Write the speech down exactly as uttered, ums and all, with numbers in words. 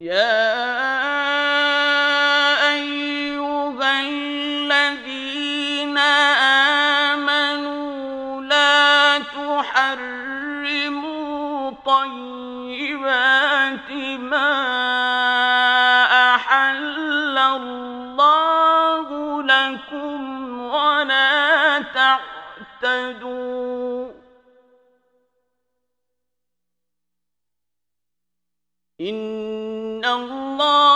يا أيها الذين آمنوا لا تحرموا طيبات ما أحل الله لكم ولا تعتدوا إن الله